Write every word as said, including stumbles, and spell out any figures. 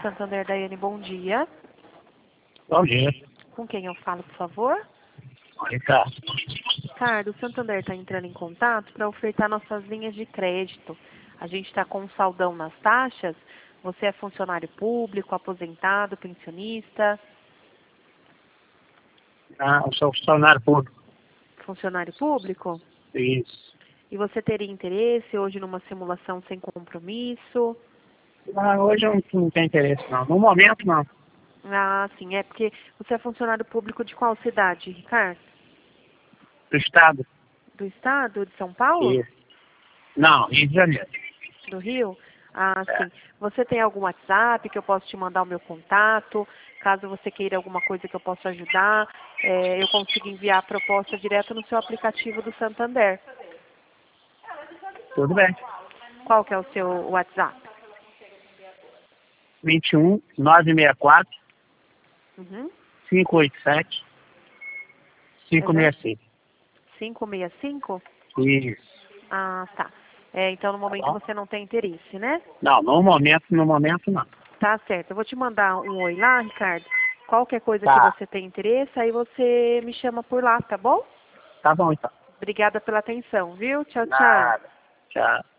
Santander, Daiane, bom dia. Bom dia. Com quem eu falo, por favor? Ricardo. Ricardo, o Santander está entrando em contato para ofertar nossas linhas de crédito. A gente está com um saldão nas taxas. Você é funcionário público, aposentado, pensionista? Ah, eu sou funcionário público. Funcionário público? Isso. E você teria interesse hoje numa simulação sem compromisso? Ah, hoje eu não, não tenho interesse, não. No momento, não. Ah, sim, é porque você é funcionário público de qual cidade, Ricardo? Do Estado. Do estado de São Paulo? Isso. Não, Rio de Janeiro. Do Rio? Ah, É. sim. Você tem algum WhatsApp que eu posso te mandar o meu contato? Caso você queira alguma coisa que eu possa ajudar, é, eu consigo enviar a proposta direto no seu aplicativo do Santander. Tudo bem. Qual que é o seu WhatsApp? vinte e um, novecentos e sessenta e quatro, Uhum. quinhentos e oitenta e sete, quinhentos e Uhum. sessenta e cinco. cinco seis cinco? Isso. Ah, tá. É, então, no Tá momento bom? você não tem interesse, né? Não, no momento, no momento, não. Tá certo. Eu vou te mandar um oi lá, Ricardo. Qualquer coisa que Tá. você tem interesse, aí você me chama por lá, tá bom? Tá bom, então. Obrigada pela atenção, viu? Tchau, tchau. Nada. Tchau.